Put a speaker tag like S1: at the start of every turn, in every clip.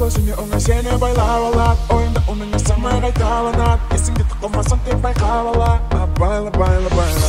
S1: Sini una scena bailaba hoy una na sama kay kalanat ising dito ko masante pa kalala baila baila baila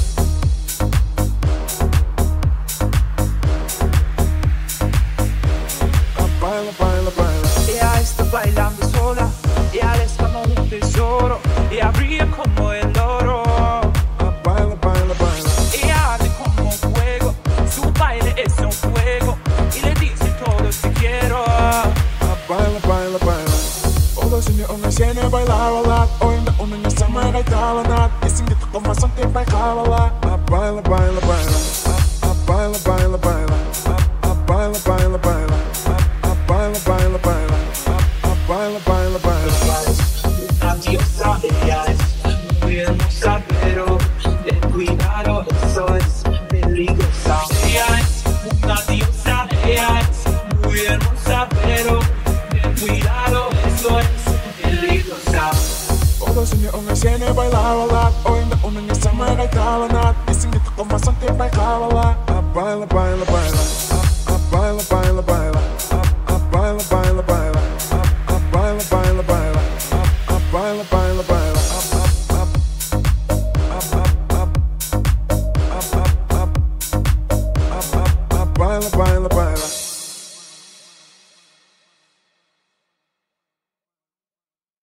S1: baila baila baila
S2: Ella está bailando sola, ella es como un tesoro, ella brilla como el oro.
S1: baila baila baila
S2: Ella arde como fuego, su baile es un fuego y le dice todo te quiero.
S1: baila baila baila Sini una scena bailaba hoy una na sama kay kalanat ising dito ko masante pa kalala baila baila baila baila baila baila baila baila baila baila baila baila baila baila baila
S2: Una diosa, ella es muy hermosa, pero ten cuidado, eso es peligrosa. Ella es una diosa, ella es muy hermosa, pero ten cuidado, eso es peligrosa.
S1: Sini una scena bailaba hoy una na sama kay kalanat ising dito ko masante pa kalala baila baila baila